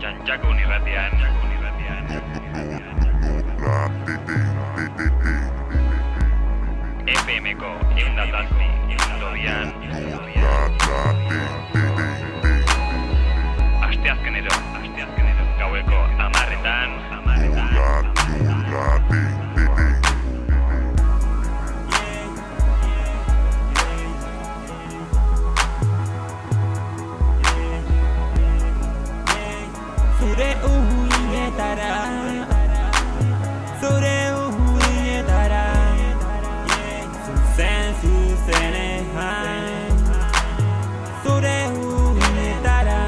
Txantxakun irratian. FM-ko eundatazpi zodian. Asteazkenero, gaueko 10:00-etan. Zure uinetara, zure uinetara, zuzenean, zure uinetara,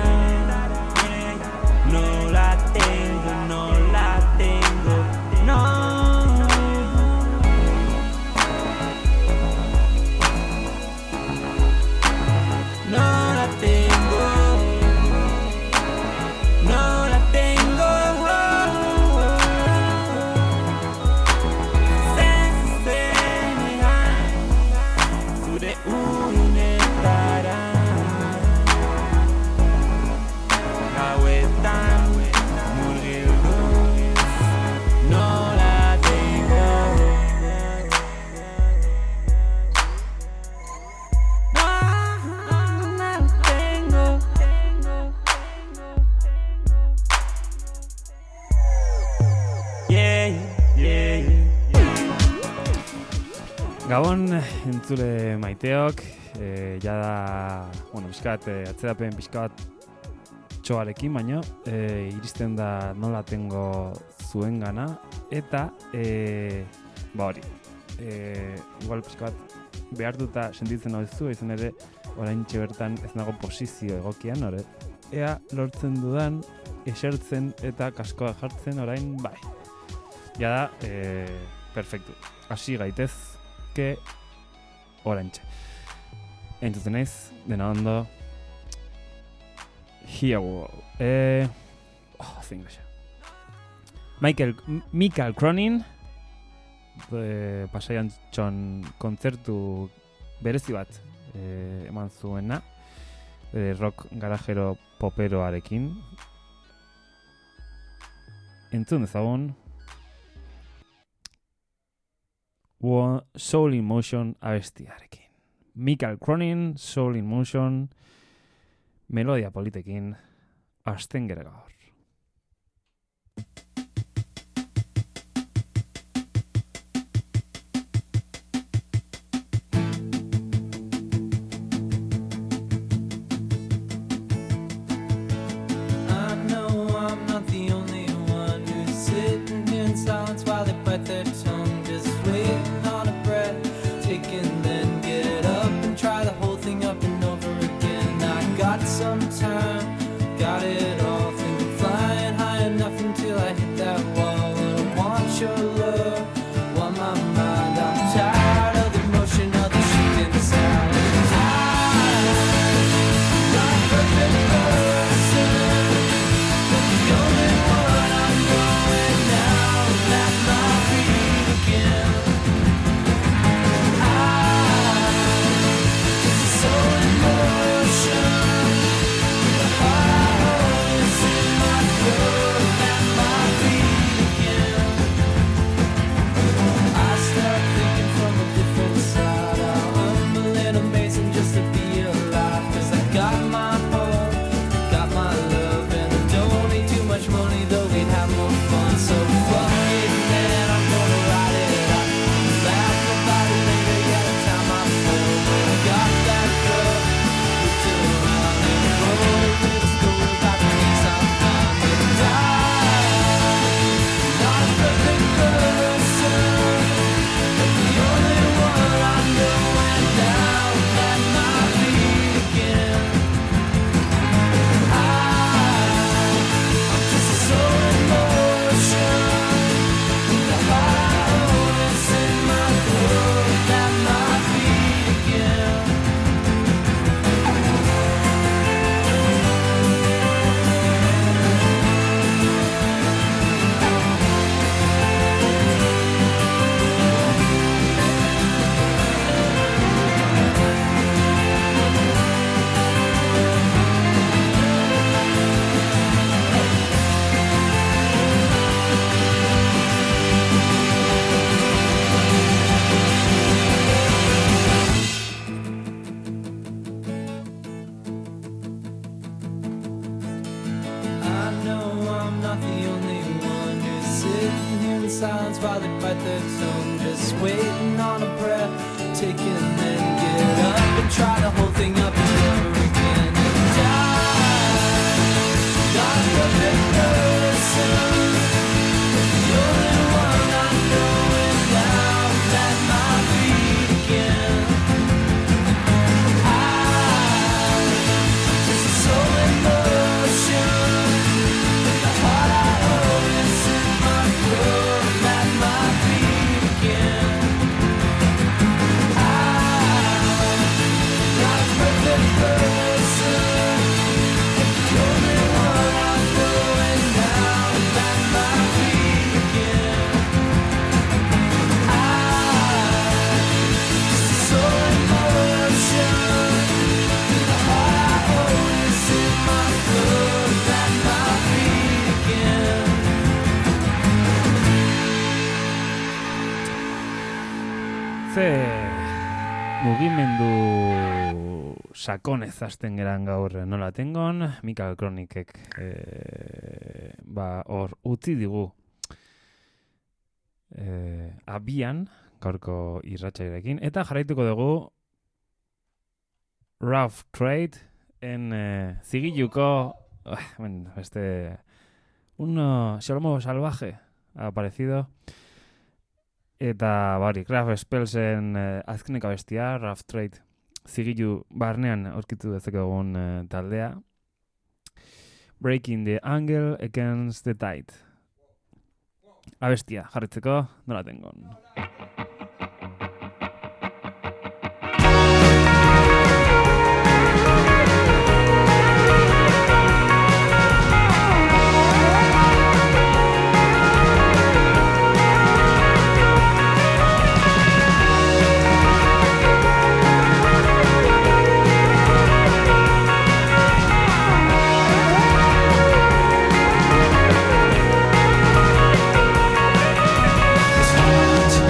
no la tengo, no. Gabon, entzule maiteok, jada, pixkat, atzerapen pixkat txoarekin, baino, iristen da nola tengo zuen gana, eta, hori, igual pixkat behartuta sentitzen hau zu, izan ere, orain bertan ez nago posizio egokian, ea lortzen dudan, esertzen eta kaskoa jartzen orain, bai. Jada, perfektu, hasi gaitez, orantxe. Entzuten naiz, dena ondo. Here we go. Michael Cronin Pasaian txon kontzertu berezi bat eman zuena, rock garajero poperoarekin. Entzun dezagun Soul in Motion abestiarekin. Michael Cronin, Soul in Motion, melodia politekin, hasten gera gaur. Soul in motion, the heart silence while they bite their tongue, just waiting on a breath, take it and then get up and try the whole thing up over again and die. Not a perfect person, you're the one I know, and now I'm at my feet again. I'm just a soul in motion, the heart I hold is in my throat, I'm at my feet again. I'm not a perfect person, you're the one I know, and now I'm at my feet again. I'm just a soul in motion, the heart I hold is in my throat, I'm at my feet again. Ze mugimendu sakonez hasten geran gaur nola tengon, Michael Cronikek hor utzi digu abian gaurko irratsairekin, eta jarraituko dugu Rough Trade en zigiluko un xolomo salvaje ha aparecido. Eta Graf Spellsen azkeneko abestia, Rough Trade, zigilu barnean aurkitu dezakegun taldea. Breaking the Angle Against the Tide. Abestia, jarritzeko, nola tengon. It's hard to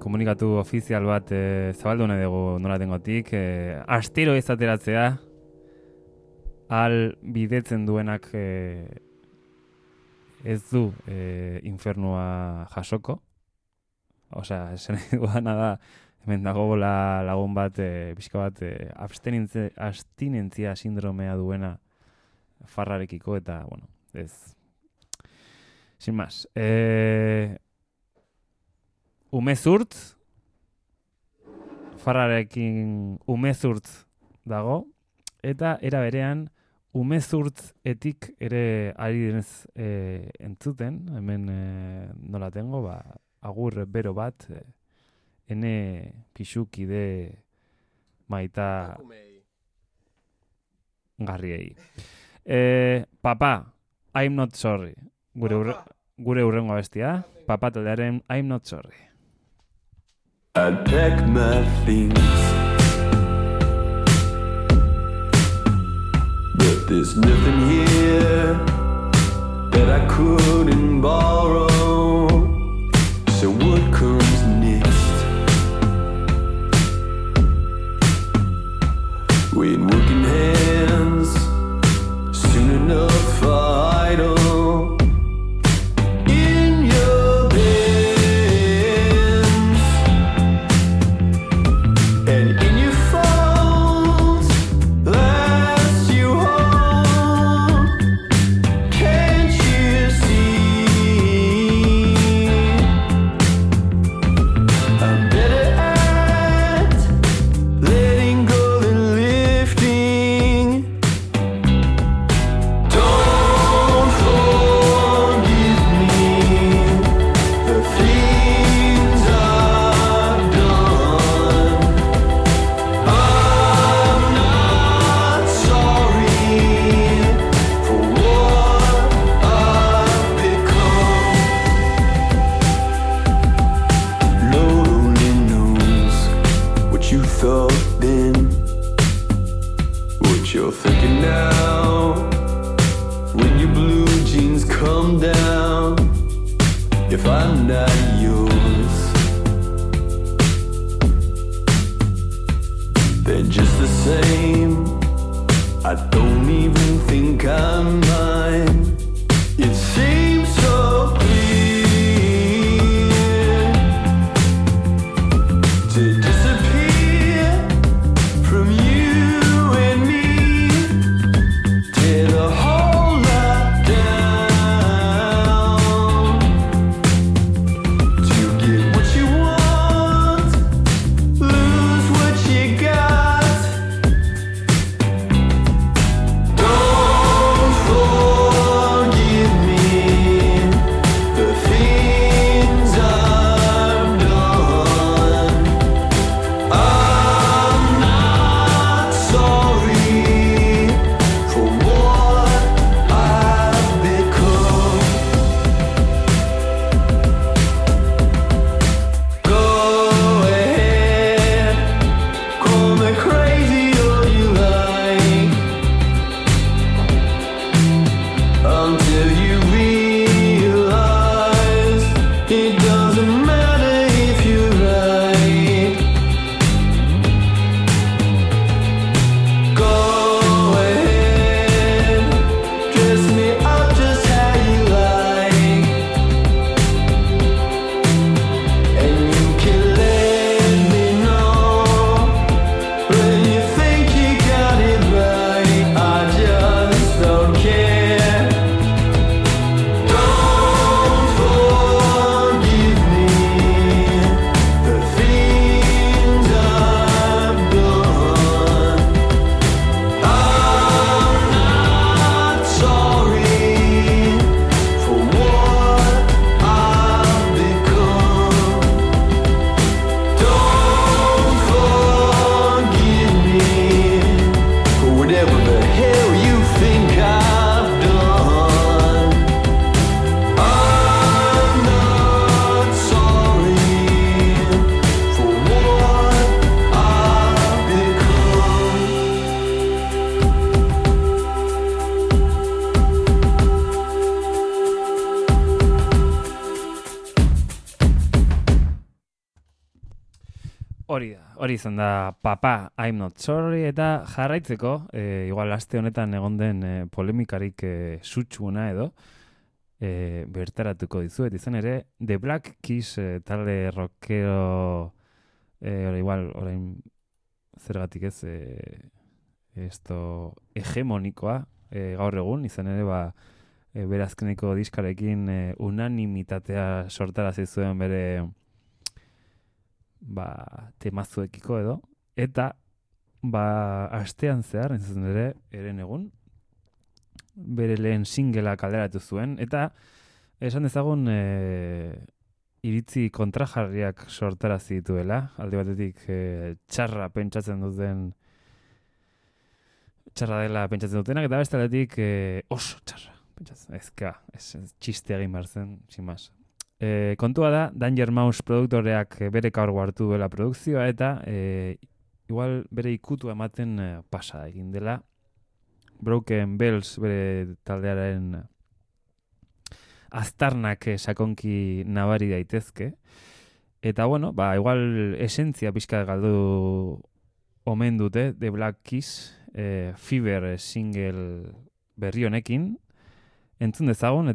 komunikatu ofizial bat zabaldu nahi dugu noratengotik. Astero ez ateratzea, bidetzen duenak ez du infernua jasoko. Osea, esan duana da, hemen dago lagun bat, pixka bat, abstinentzia sindromea duena farrarekiko, eta, bueno, ez. Sin más. Umezurt, farrarekin umezurt dago, eta era berean umezurtzetik ere ari denez entzuten, hemen nola tengo, agur bero bat, ene pixukide maita garriei. Papa, I'm not sorry. Gure urrengo bestia, Papa taldearen I'm not sorry. I'd pack my things, but there's nothing here that I couldn't borrow. So what comes next? When working hands soon enough are idle in your hands, and in your phones last you home. Can't you see I'm better at letting go than lifting? Don't forgive me the things I've done. I'm not sorry for what I've become. Lord only knows what you thought then, what you're thinking now. When your blue jeans come down, if I'm not yours, then just the same, I don't even think I'm mine. It seems so clear to disappear from you and me, tear the whole lot down, to Hori izan da Papa, I'm Not Sorry, eta jarraitzeko, igual aste honetan egon den polemikarik sutsuena edo, bertaratuko dizuet, izan ere, The Black Keys talde rockero, igual, orain zergatik ez, esto hegemonikoa, gaur egun, izan ere, berazkeneko diskarekin unanimitatea sortarazi zuen bere temazuekiko edo, eta astean zehar, entzuten ere, eren egun, bere lehen singela kalderatu zuen, eta esan dezagun iritzi kontrajarriak sortarazi dituela, alde batetik txarra dela pentsatzen dutenak, eta beste aldetik oso txarra pentsatzen, ez txiste egin behar zen, sin más. Kontua da, Danger Mouse produktoreak bere kargu hartu duela produkzioa eta igual bere ikutu ematen pasa egin dela. Broken Bells bere taldearen aztarnak sakonki nabari daitezke. Eta bueno, igual esentzia pixka galdu omen dute The Black Keys Fever single berri honekin. Entzun dezagun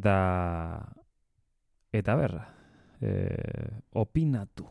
eta berra, opinatu.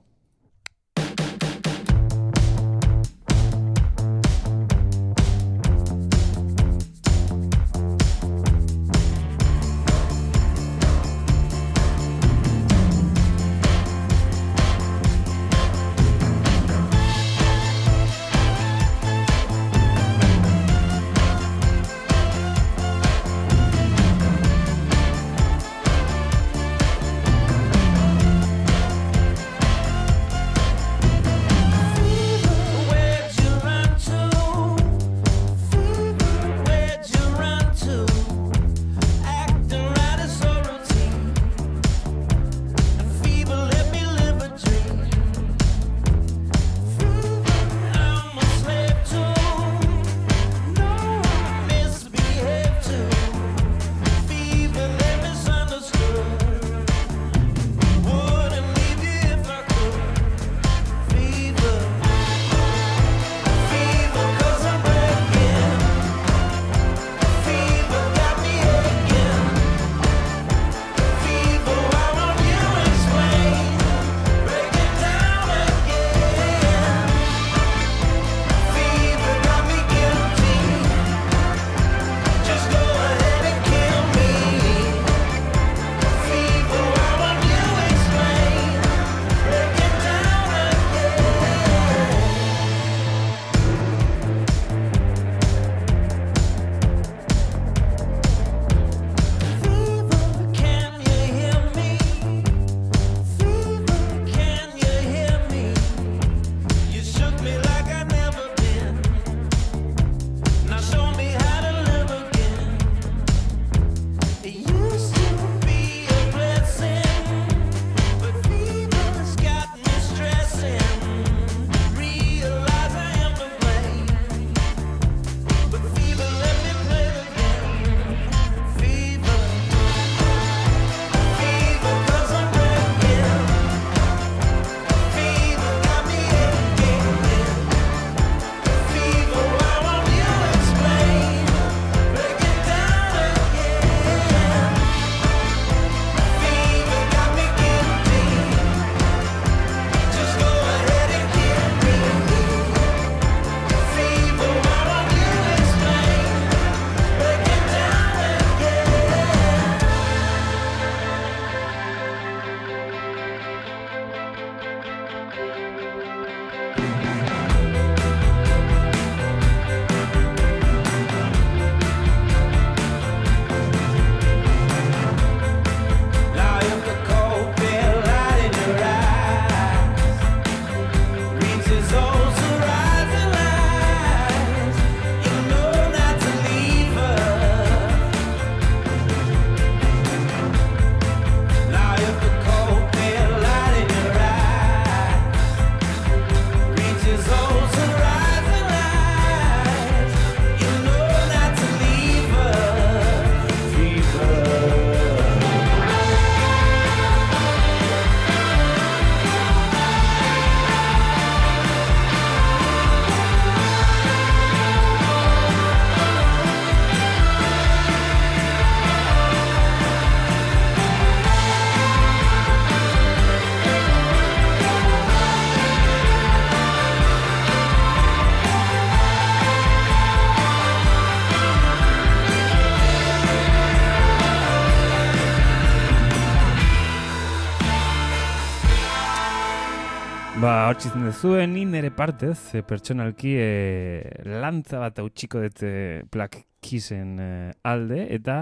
Hortzitzen dezuen, ni nere partez, pertsonalki lantza bat hautsiko dut Black Keysen alde, eta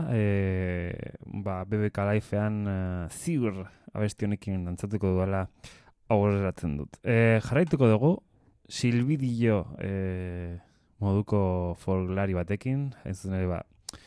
BBK Lifean ziur abesti honekin dantzatuko duela aurreratzen dut. Jarraituko dugu, Silbidio moduko folklari batekin, hain zuzen ere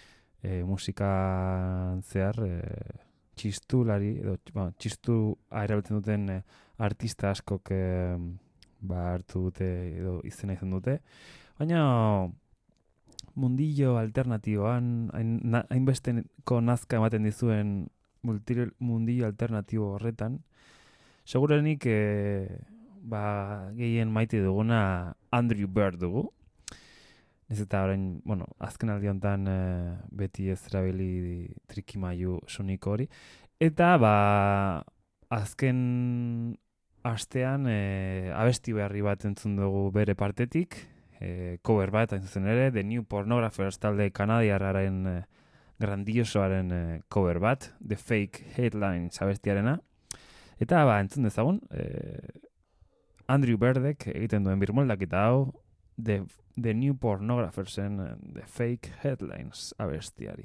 musikan zehar txistulari, edo txistu erabiltzen duten artista askok hartu dute edo izena izan dute. Baina mundillo alternatiboan, hainbesteko nazka ematen dizuen mundillo alternatibo horretan, segurenik gehien maite duguna Andrew Bird dugu. Ez eta orain, azken aldi honetan beti ez erabili trikimailu soniko hori. Eta azken astean abesti berri bat entzun dugu bere partetik, cover bat, hain zuzen ere, The New Pornographers talde kanadiarraren grandiosoaren cover bat, The Fake Headlines abestiarena. Eta entzun dezagun, Andrew Birdek egiten duen birmoldaketa hau, The New Pornographersen The Fake Headlines abestiari.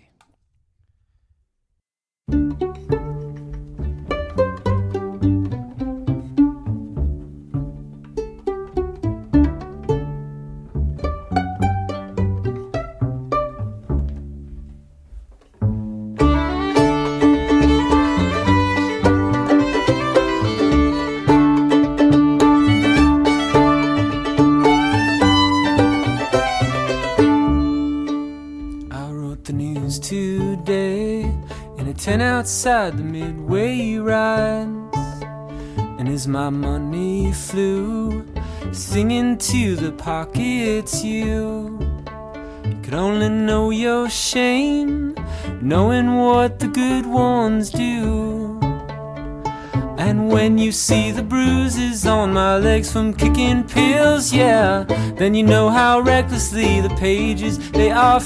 Outside the midway rides, and as my money flew, singing to the pockets, you could only know your shame, knowing what the good ones do. And when you see the bruises on my legs from kicking pills, yeah, then you know how recklessly the pages, they are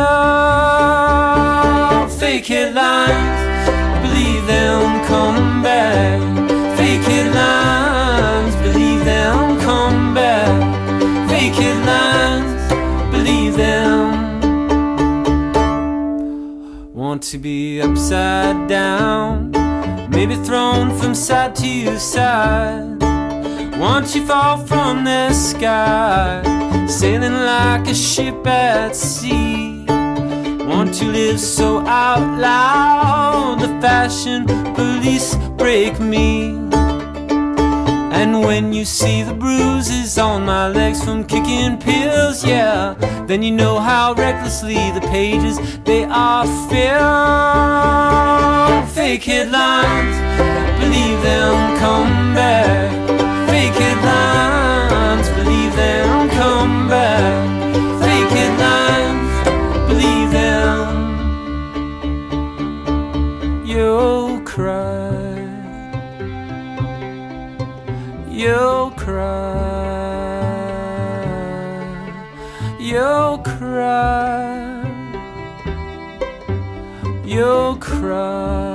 filled. Fake headlines, believe them, come back. Fake headlines, believe them, come back. Fake headlines, believe them. Want to be upside down, maybe thrown from side to side. Want you fall from the sky, sailing like a ship at sea. Want to live so out loud, the fashion police break me. And when you see the bruises on my legs from kicking pills, yeah, then you know how recklessly the pages, they are filled. Fake headlines, believe them, come back. Fake headlines, believe them, come back. Fake headlines, believe them. You'll cry, you'll cry, you'll cry, you'll cry.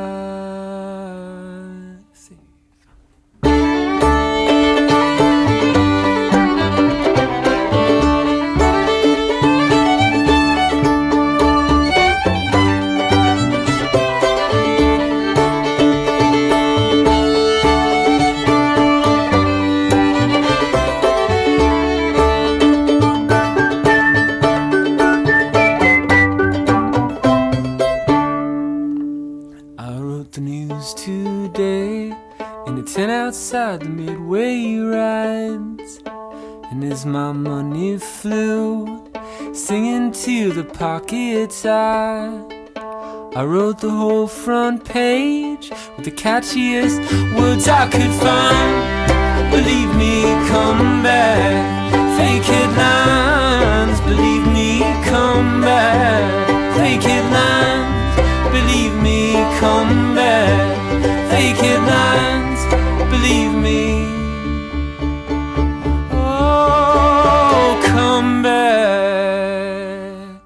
Outside the midway rides, and as my money flew, singing to the pockets, I wrote the whole front page with the catchiest words I could find. Believe me, come back. Fake headlines, believe me, come back. Fake headlines, believe me, come back. Fake headlines, believe me. Oh, come back.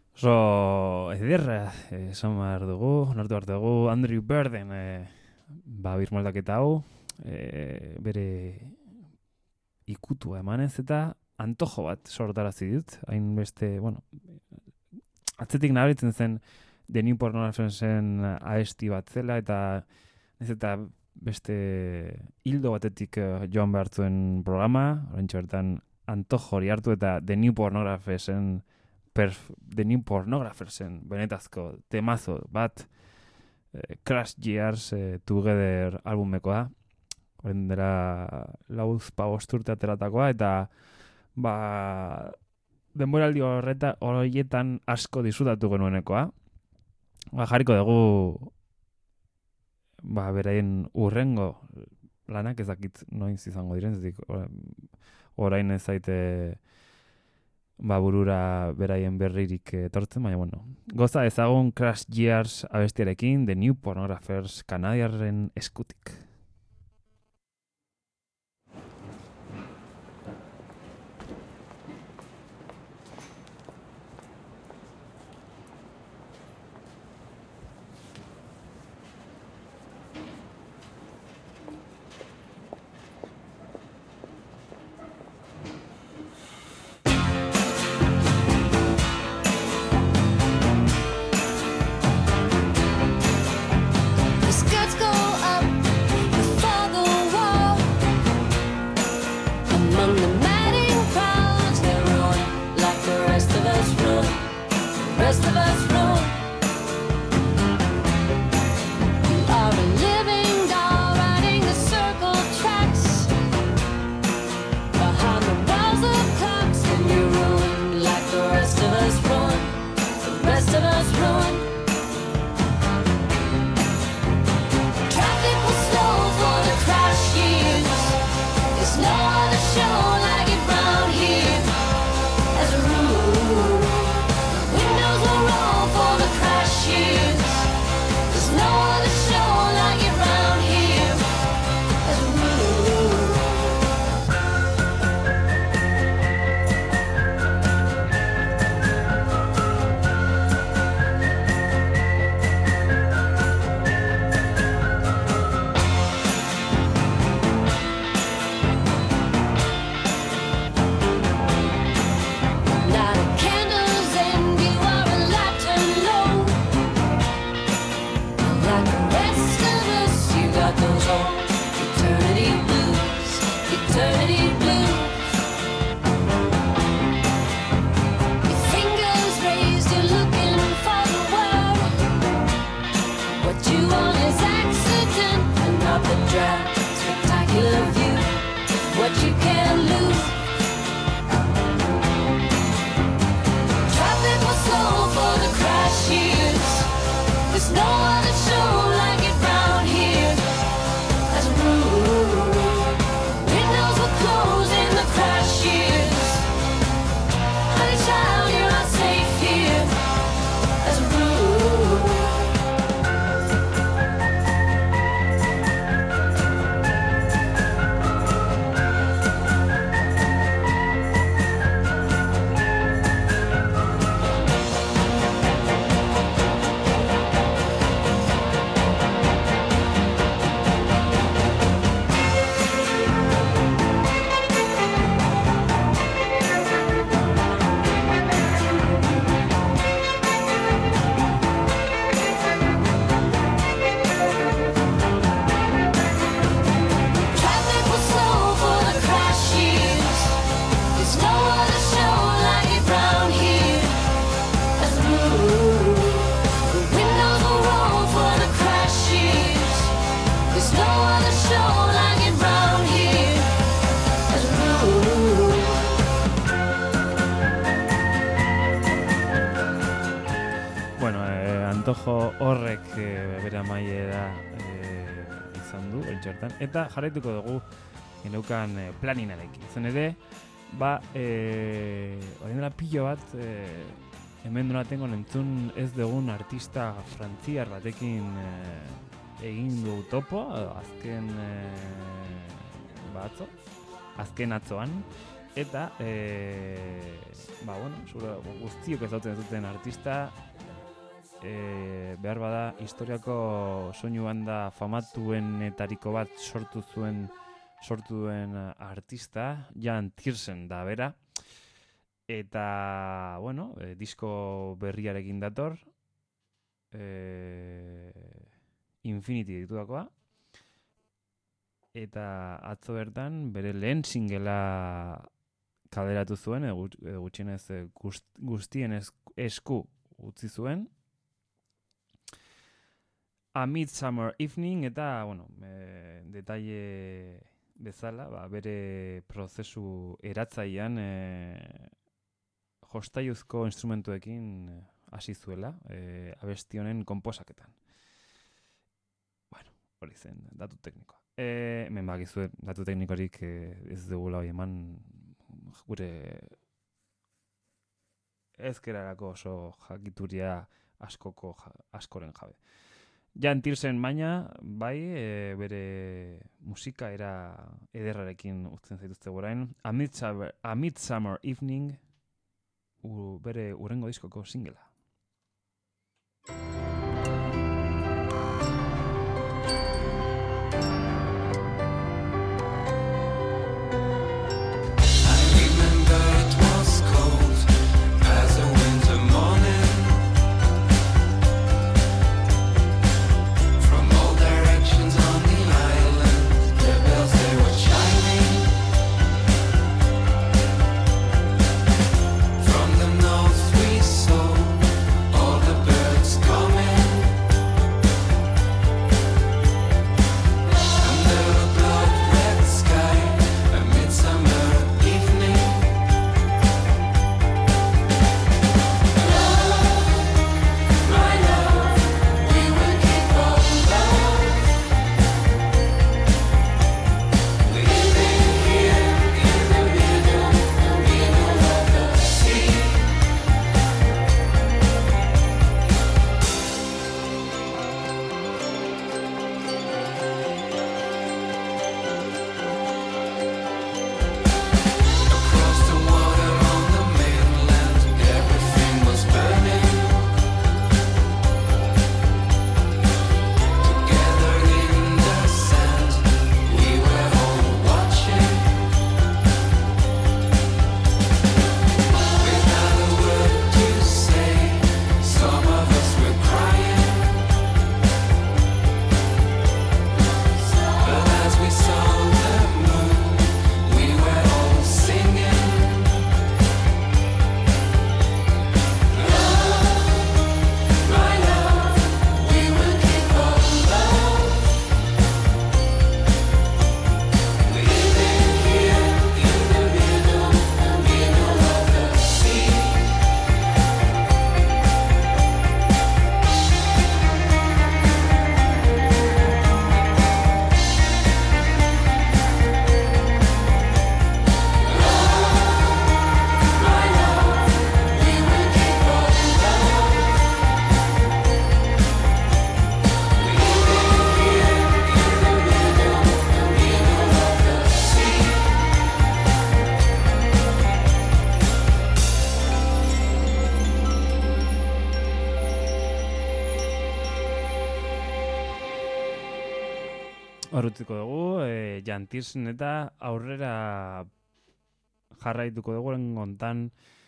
Ederra, esan behar dugu, nortu behar dugu, Andrew Birden birmoldaketa hau, bere ikutua emanez eta antojo bat sortarazi dut, hainbeste, bueno, atzetik nabaritzen zen The New Pornographers-en aesti bat zela, eta ez eta beste hildo batetik joan behar zuen programa, oraintxe bertan antojo hori hartu eta The New Pornographers-en benetazko temazo bat, Crash Years Together albumekoa, horren dela 4-5 urte ateratakoa, eta denboraldi horietan asko disfrutatu genuenekoa. Jarriko dugu beraien urrengo lanak, ez dakit noiz izango diren, orain ez zaite burura beraien berririk etortzen, baina bueno. Goza ezagun Crash Years abestiarekin, The New Pornographers kanadiarren eskutik. Antojo horrek bere amaiera izan du, eltxertan. Eta jarraituko dugu geneukan planinarekin. Zen ere, orain dela pilo bat, hemen donatengo entzun ez dugun artista frantziar batekin egin du topo, azken atzoan. Eta, zure guztiok ez duten artista, behar bada historiako soinu banda famatuenetariko bat sortu duen artista, Jan Tiersen da bera. Eta, bueno, disko berriarekin dator, Infinity ditudakoa. Eta atzo bertan bere lehen singela kaleratu zuen, edo gutxienez guztien esku utzi zuen. A Midsummer Evening, eta, bueno, detalle bezala, bere prozesu eratzaian jostaiuzko instrumentuekin hasi zuela, abesti honen konposaketan. Bueno, hori zen, datu teknikoa. Hemen bakizue, datu teknikorik ez dugula hori eman, gure ezkerarako oso jakituria askoren jabe. Jan Tiersen baina, bai, bere musika era ederrarekin uzten zaituzte gorain. A Midsummer Evening, bere urrengo diskoko singela. Horretuko dugu, Jan Tiersen eta aurrera jarraituko dugu hontan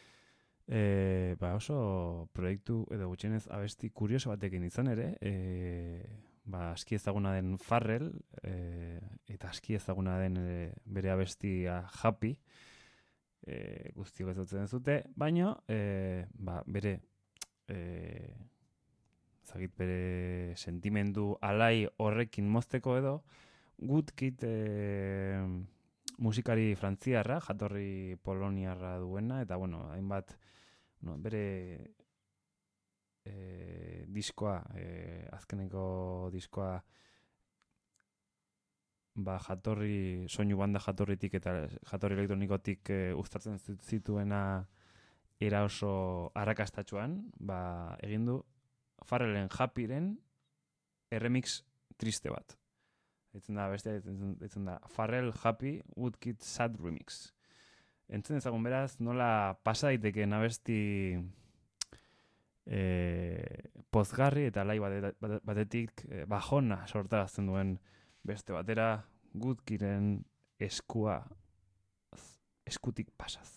oso proiektu edo gutxienez abesti kurioso batekin izan ere, aski ezaguna den Farrell eta aski ezaguna den bere abestia Happy, guztiok ezagutzen zute, baina bere bere sentimendu alai horrekin mozteko edo, Good Kid musikari frantziarra, jatorri poloniarra duena, eta hainbat bere diskoa, azkeneko diskoa soinu banda jatorritik eta jatorri elektronikotik uztartzen zituena era oso arrakastatsuan, egin du Farrellen Happyren remix triste bat. Ditzen da Farrell Happy Woodkid Sad Remix. Entzun ezagun beraz, nola pasa daitekeen abesti pozgarri eta alai batetik bajona sortarazten duen beste batera, Gutkiren eskutik pasaz.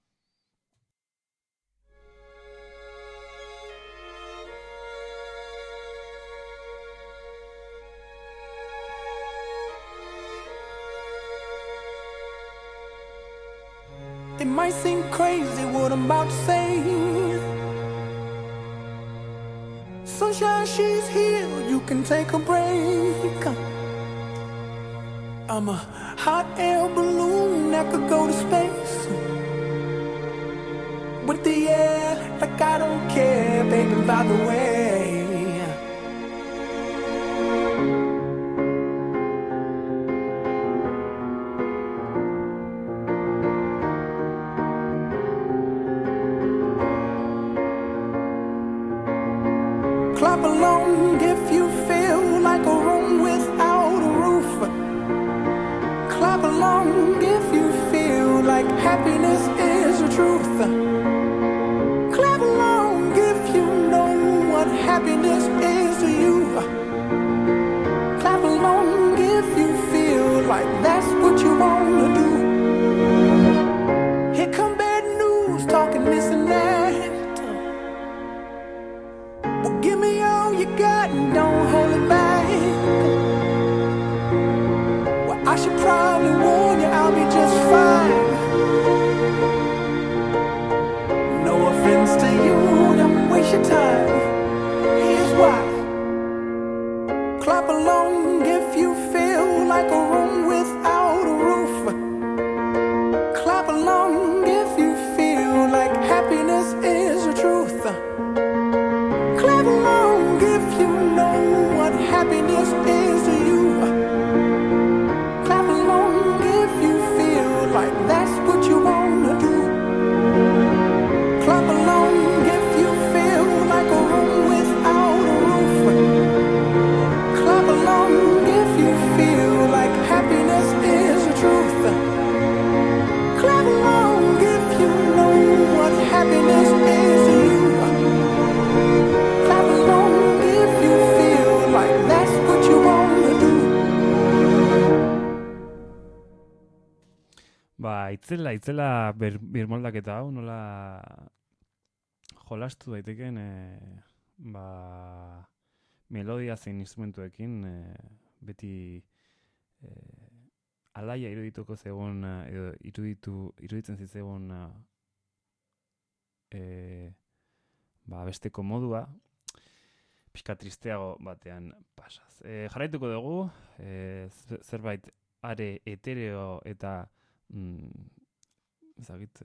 It might seem crazy what I'm about to say. Sunshine, she's here, you can take a break. I'm a hot air balloon that could go to space. With the air, like I don't care, baby, by the way. Clap along if you feel like a room without a roof. Clap along if you feel like happiness is the truth. Clap along if you know what happiness is to you. Clap along if you feel like that's what you wanna do. Here come bad news, talking this and that. Well, give me all you got and don't hold it back. Well, I should probably warn you, I'll be just fine. No offense to you, don't waste your time. Here's why. Clap along if you feel like a room without a roof. Clap along if you feel like happiness is the truth. Clap along if you know what happiness is to you. Clap along if you feel like that's what you wanna do. Clap along if you feel like a room without a roof. Clap along if you feel like happiness is the truth. Clap along if you know what happiness is to you. Clap along if you feel like that's what you wanna do. Itzela birmoldaketa hau, nola jolastu daiteken melodia zein instrumentuekin beti alaia irudituko zegoen edo iruditzen zitzegoen besteko modua pixka tristeago batean pasaz. Jarraituko dugu zerbait are etereo eta ezagit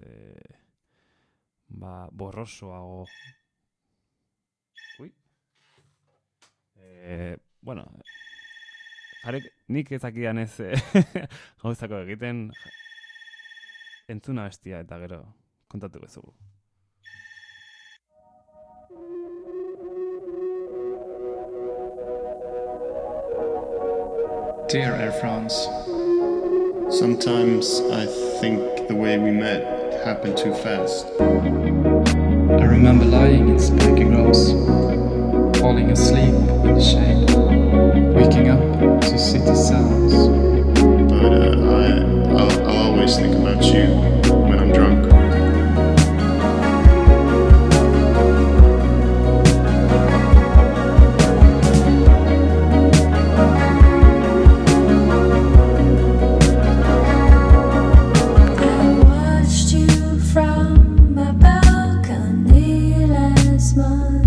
borrosoago. Bueno, nik ezakidan ez gauzako egiten entzuna bestia eta gero kontatu bezugu. Dear Air France, sometimes I think the way we met happened too fast. I remember lying in spiky grass, falling asleep in the shade, waking up to city sounds. But I'll always think about you when I'm drunk.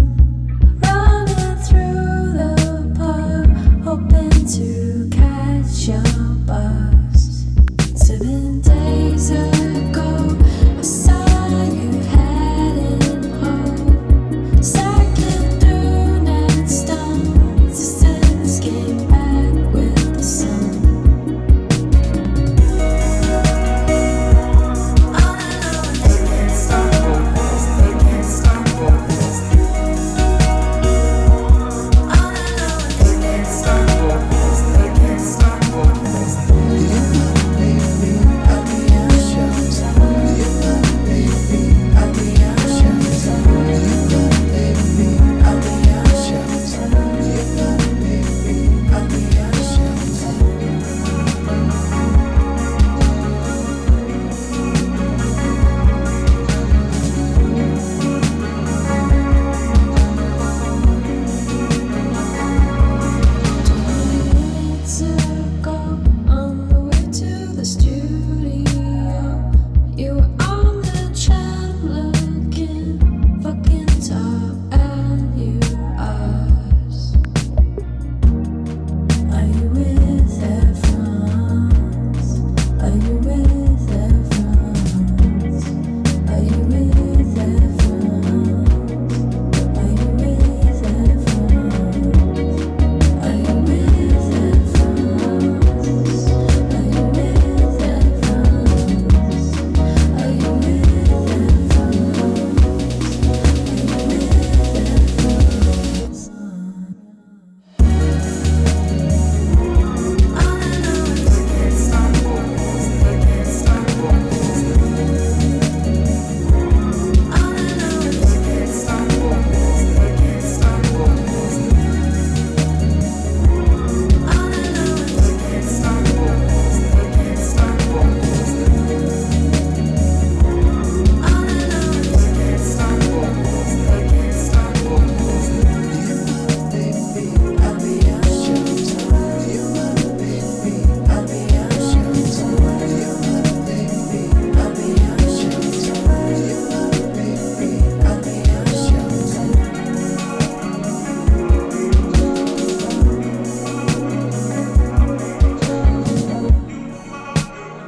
Running through the park, hoping to catch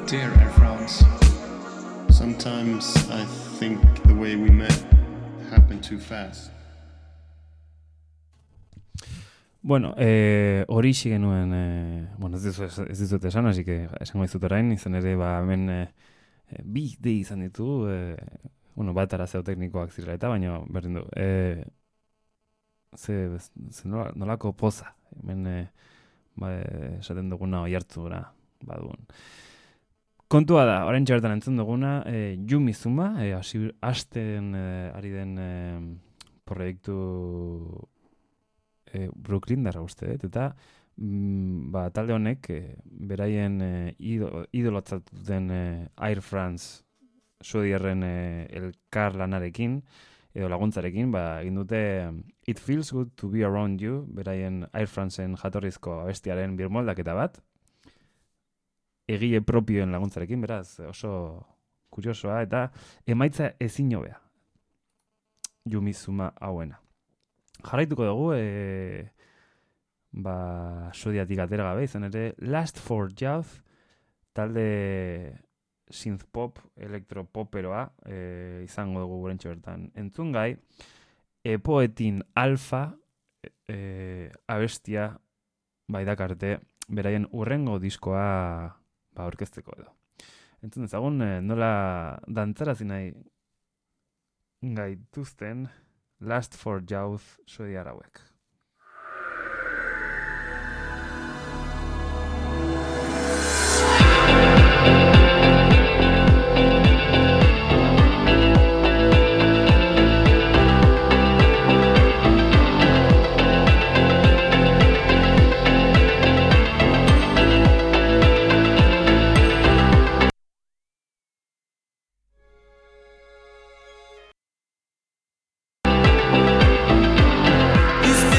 tear and frowns. Sometimes I think the way we met happened too fast. Bueno, hori genuen, bueno, ez dizut esan, así que esango dizut orain, izan ere, hemen bi dei izan ditu, bueno, bat arazeo teknikoak zirela eta, baina berdin du, nolako poza, hemen esaten duguna oihartzura badun. Kontua da, orain txertan entzun duguna, Yumi Zuma, hasten ari den proiektu Brooklyn dara uste, eta talde honek beraien idolatzatu den Air France suediarren elkar lanarekin edo laguntzarekin, egin dute It Feels Good to Be Around You, beraien Air Franceen jatorrizko abestiaren birmoldaketa bat, egile propioen laguntzarekin, beraz, oso kuriosoa, eta emaitza ezin hobea Yumi Zuma hauena. Jarraituko dugu, suediatik atera gabe, izan ere, Last for Youth, talde synth-pop, elektropoperoa, izango dugu gurentxo bertan entzungai, Poetin Alfa, abestia, dakarte, beraien urrengo diskoa aurkezteko edo. Entzun dezagun, nola dantzarazi nahi gaituzten Last for Youth suediar hauek. It's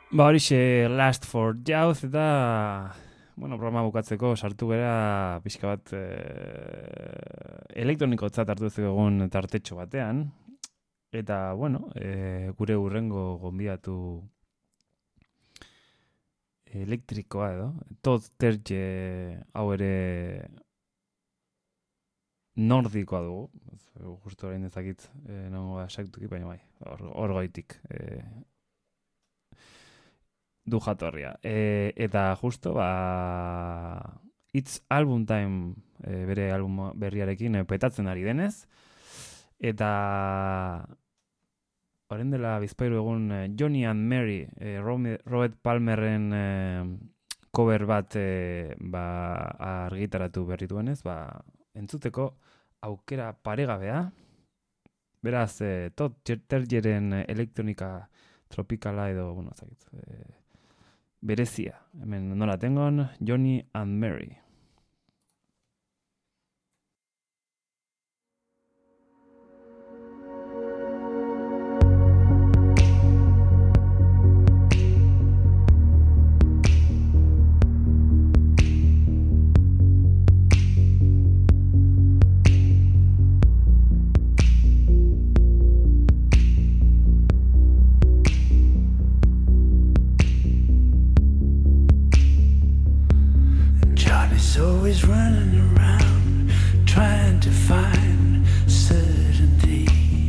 Ba horixe Last for Youth eta programa bukatzeko sartu gera pixka bat elektronikotzat hartu ez egun tartetxo batean eta gure hurrengo gonbidatu elektrikoa edo Todd Terje hau ere nordikoa dugu, justu orain ezakit nongo esaktuki, baina bai, hor goitik du jatorria. Eta justo, It's Album Time bere album berriarekin petatzen ari denez, eta orain dela bizpairu egun Johnny and Mary, Robert Palmerren cover bat argitaratu berrituenez, entzuteko aukera paregabea. Beraz, Todd Terjeren elektronika tropikala edo, berezia. Hemen nola tengon, Johnny and Mary. Always running around trying to find certainty.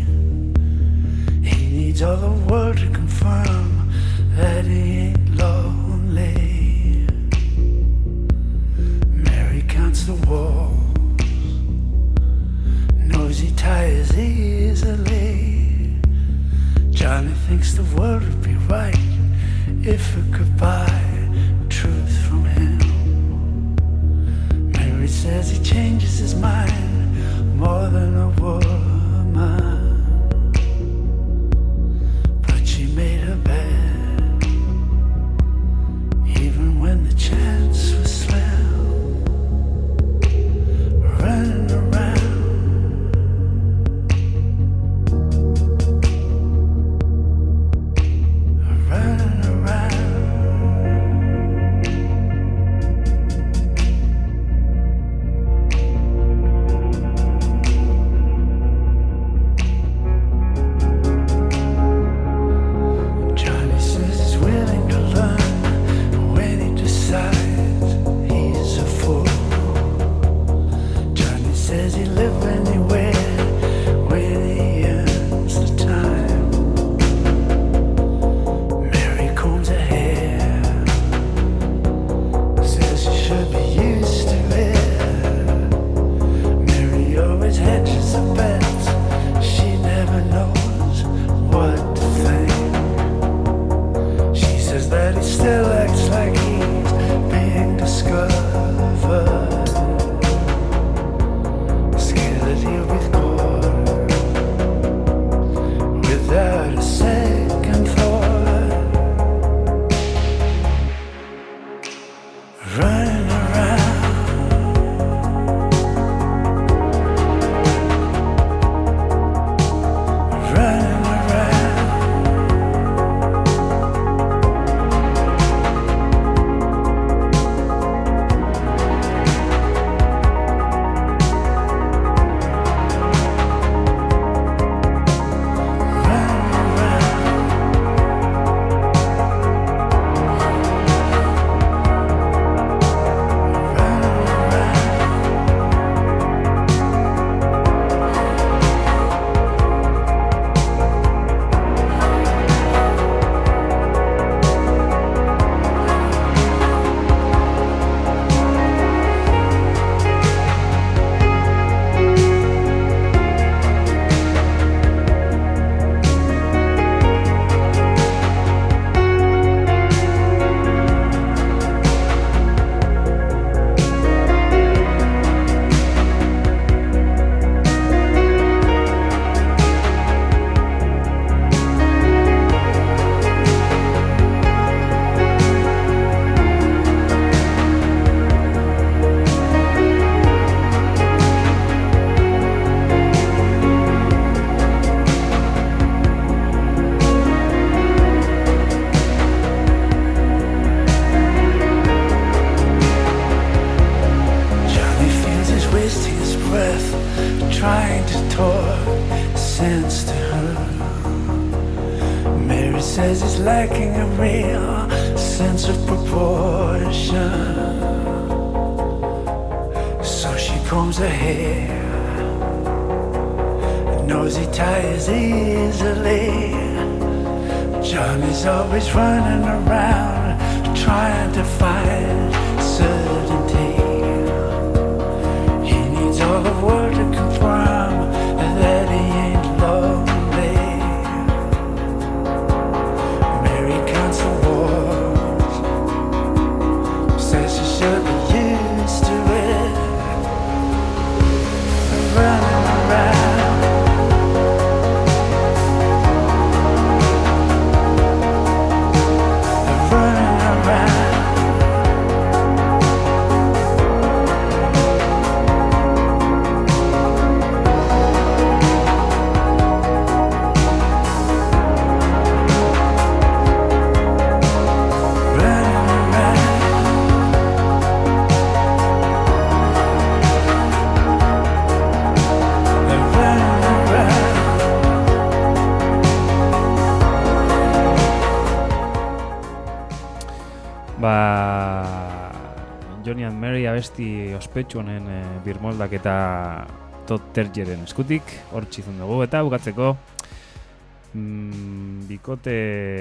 He needs all the world to confirm that he ain't lonely. Mary counts the walls, knows he tires easily. Johnny thinks the world would be right if it could buy truth from him. He says he changes his mind more than a woman, but she made her bed even when the chance was slim. Running around, running around. lacking a real sense of proportion. So she combs her hair, nosy ties easily. Johnny's always running around trying to find certainty. He needs all the world to confirm that he ain't lonely. Mary counts the wars, says she should be used to it. Running around, running around. Johnny and Mary abesti ospetsu honen birmoldak eta Todd Terjeren eskutik hortxe izan dugu eta bukatzeko bikote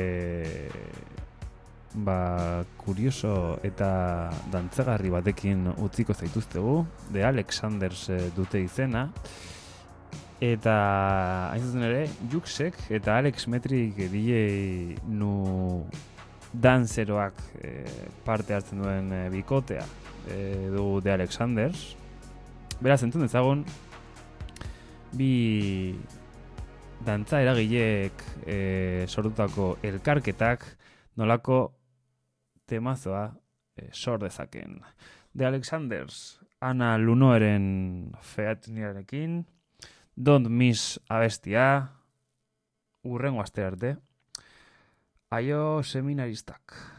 kurioso eta dantzagarri batekin utziko zaituztegu, The Alexanders dute izena eta hain zuzen ere Juxek eta Alex Metric DJ nu danceroak parte hartzen duen bikotea du The Alexanders. Beraz, entzun dezagun bi dantza eragileek sortutako elkarketak nolako temazoa sor dezaken. The Alexanders, Ana Lunoeren featniarekin, Don't Miss abestia, urrengo aste arte. Aio seminaristak.